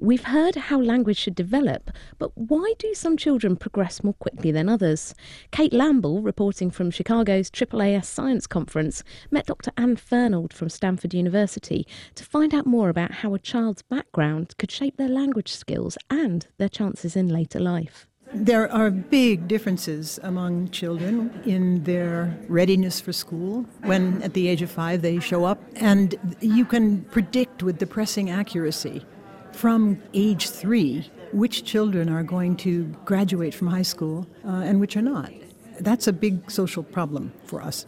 We've heard how language should develop, but why do some children progress more quickly than others? Kate Lamble, reporting from Chicago's AAAS Science Conference, met Dr. Anne Fernald from Stanford University to find out more about how a child's background could shape their language skills and their chances in later life. There are big differences among children in their readiness for school when at the age of 5 they show up, and you can predict with depressing accuracy from age 3 which children are going to graduate from high school and which are not. That's a big social problem for us.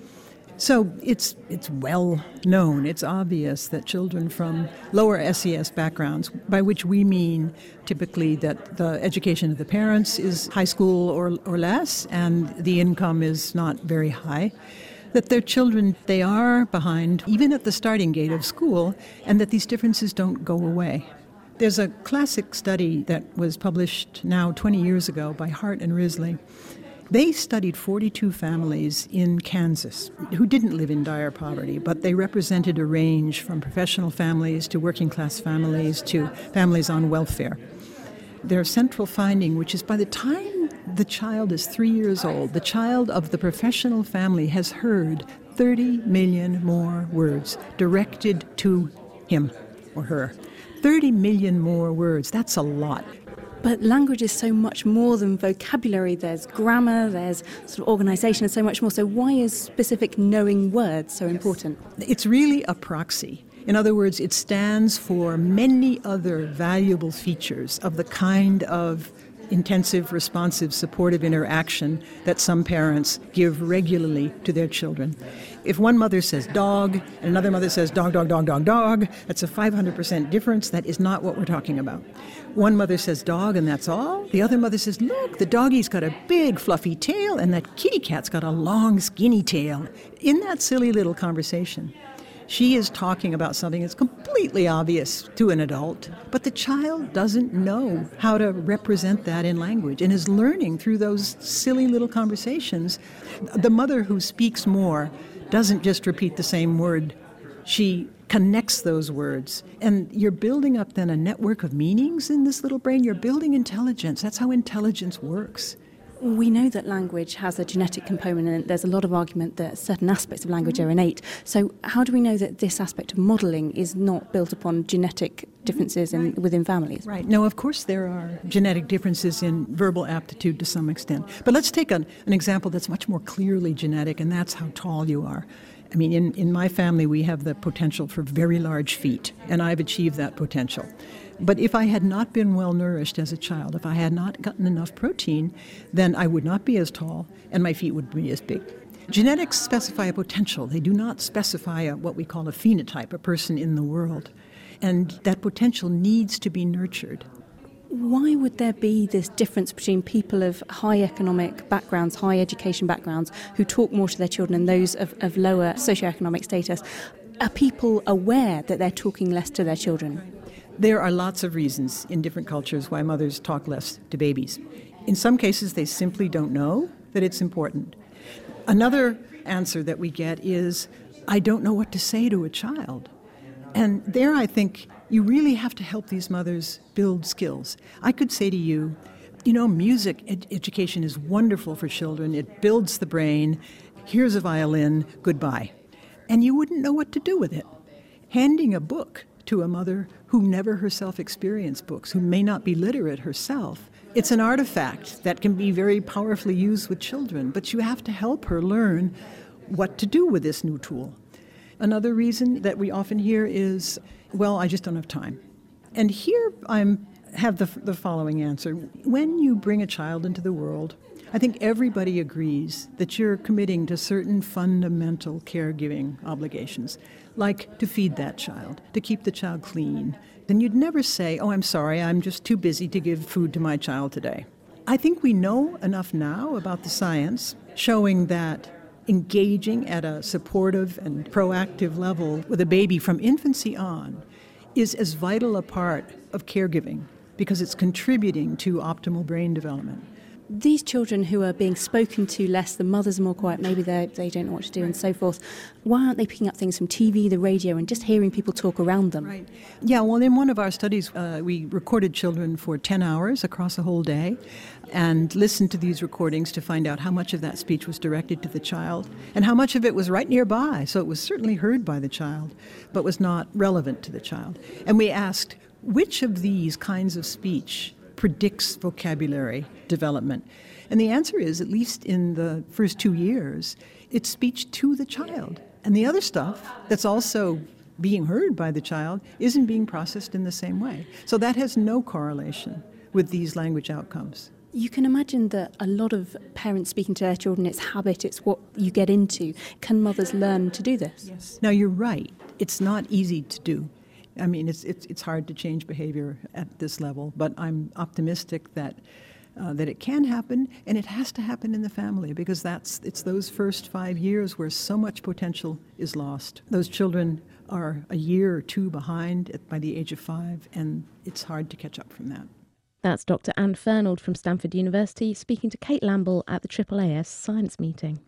So it's well known, it's obvious that children from lower SES backgrounds, by which we mean typically that the education of the parents is high school or less and the income is not very high, that their children, they are behind even at the starting gate of school, and that these differences don't go away. There's a classic study that was published now 20 years ago by Hart and Risley. They studied 42 families in Kansas who didn't live in dire poverty, but they represented a range from professional families to working class families to families on welfare. Their central finding, which is by the time the child is 3 years old, the child of the professional family has heard 30 million more words directed to him or her. 30 million more words, that's a lot. But language is so much more than vocabulary. There's grammar, there's sort of organisation, and so much more. So why is specific knowing words so important? It's really a proxy. In other words, it stands for many other valuable features of the kind of intensive, responsive, supportive interaction that some parents give regularly to their children. If one mother says dog and another mother says dog, dog, dog, dog, dog, that's a 500% difference. That is not what we're talking about. One mother says dog and that's all. The other mother says, look, the doggie's got a big fluffy tail and that kitty cat's got a long skinny tail. In that silly little conversation, she is talking about something that's completely obvious to an adult, but the child doesn't know how to represent that in language and is learning through those silly little conversations. The mother who speaks more doesn't just repeat the same word. She connects those words. And you're building up then a network of meanings in this little brain. You're building intelligence. That's how intelligence works. We know that language has a genetic component, and there's a lot of argument that certain aspects of language are innate. So how do we know that this aspect of modelling is not built upon genetic differences within families? Right. No, of course there are genetic differences in verbal aptitude to some extent. But let's take an example that's much more clearly genetic, and that's how tall you are. I mean, in my family, we have the potential for very large feet, and I've achieved that potential. But if I had not been well nourished as a child, if I had not gotten enough protein, then I would not be as tall and my feet would be as big. Genetics specify a potential. They do not specify what we call a phenotype, a person in the world. And that potential needs to be nurtured. Why would there be this difference between people of high economic backgrounds, high education backgrounds, who talk more to their children and those of lower socioeconomic status? Are people aware that they're talking less to their children? There are lots of reasons in different cultures why mothers talk less to babies. In some cases, they simply don't know that it's important. Another answer that we get is, I don't know what to say to a child. And there, I think, you really have to help these mothers build skills. I could say to you, music education is wonderful for children. It builds the brain. Here's a violin. Goodbye. And you wouldn't know what to do with it. Handing a book to a mother who never herself experienced books, who may not be literate herself, it's an artifact that can be very powerfully used with children, but you have to help her learn what to do with this new tool. Another reason that we often hear is, well, I just don't have time. And here I have the following answer. When you bring a child into the world, I think everybody agrees that you're committing to certain fundamental caregiving obligations, like to feed that child, to keep the child clean. Then you'd never say, oh, I'm sorry, I'm just too busy to give food to my child today. I think we know enough now about the science showing that engaging at a supportive and proactive level with a baby from infancy on is as vital a part of caregiving because it's contributing to optimal brain development. These children who are being spoken to less, the mothers are more quiet, maybe they don't know what to do and so forth. Why aren't they picking up things from TV, the radio, and just hearing people talk around them? Right. Yeah, well, in one of our studies, we recorded children for 10 hours across a whole day and listened to these recordings to find out how much of that speech was directed to the child and how much of it was right nearby. So it was certainly heard by the child, but was not relevant to the child. And we asked, which of these kinds of speech predicts vocabulary development? And the answer is, at least in the first 2 years, it's speech to the child. And the other stuff that's also being heard by the child isn't being processed in the same way. So that has no correlation with these language outcomes. You can imagine that a lot of parents speaking to their children, it's habit, it's what you get into. Can mothers learn to do this? Yes. Now, you're right. It's not easy to do. I mean, it's hard to change behavior at this level, but I'm optimistic that it can happen, and it has to happen in the family, because it's those first 5 years where so much potential is lost. Those children are a year or two behind by the age of 5, and it's hard to catch up from that. That's Dr. Anne Fernald from Stanford University speaking to Kate Lamble at the AAAS Science Meeting.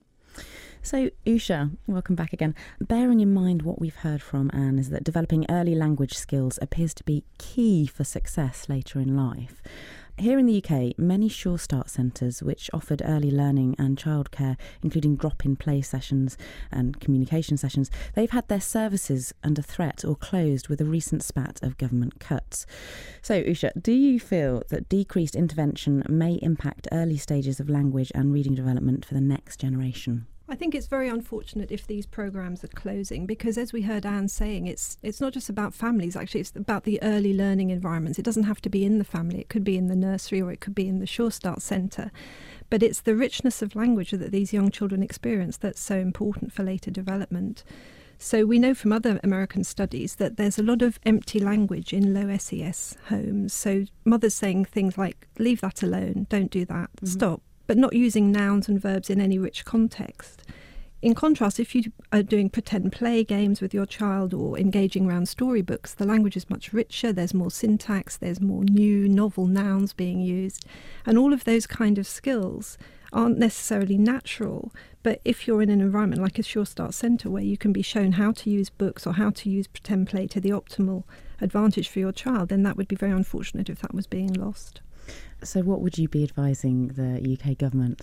So, Usha, welcome back again. Bearing in mind what we've heard from Anne is that developing early language skills appears to be key for success later in life. Here in the UK, many Sure Start centres, which offered early learning and childcare, including drop-in play sessions and communication sessions, they've had their services under threat or closed with a recent spat of government cuts. So, Usha, do you feel that decreased intervention may impact early stages of language and reading development for the next generation? I think it's very unfortunate if these programmes are closing, because as we heard Anne saying, it's not just about families, actually it's about the early learning environments. It doesn't have to be in the family, it could be in the nursery or it could be in the Sure Start Centre. But it's the richness of language that these young children experience that's so important for later development. So we know from other American studies that there's a lot of empty language in low SES homes. So mothers saying things like, leave that alone, don't do that, stop. But not using nouns and verbs in any rich context. In contrast, if you are doing pretend play games with your child or engaging around storybooks, the language is much richer, there's more syntax, there's more new, novel nouns being used. And all of those kind of skills aren't necessarily natural, but if you're in an environment like a Sure Start Centre where you can be shown how to use books or how to use pretend play to the optimal advantage for your child, then that would be very unfortunate if that was being lost. So what would you be advising the UK government?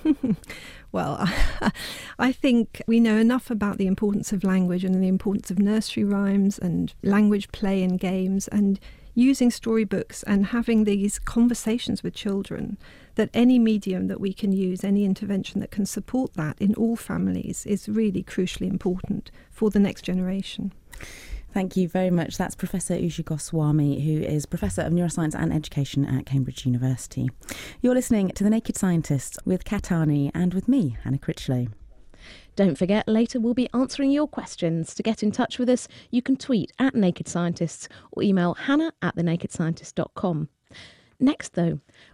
Well, I think we know enough about the importance of language and the importance of nursery rhymes and language play and games and using storybooks and having these conversations with children, that any medium that we can use, any intervention that can support that in all families is really crucially important for the next generation. Thank you very much. That's Professor Usha Goswami, who is Professor of Neuroscience and Education at Cambridge University. You're listening to The Naked Scientists with Kat Arney and with me, Hannah Critchlow. Don't forget, later we'll be answering your questions. To get in touch with us, you can tweet at Naked Scientists or email hannah@thenakedscientist.com. Next, though,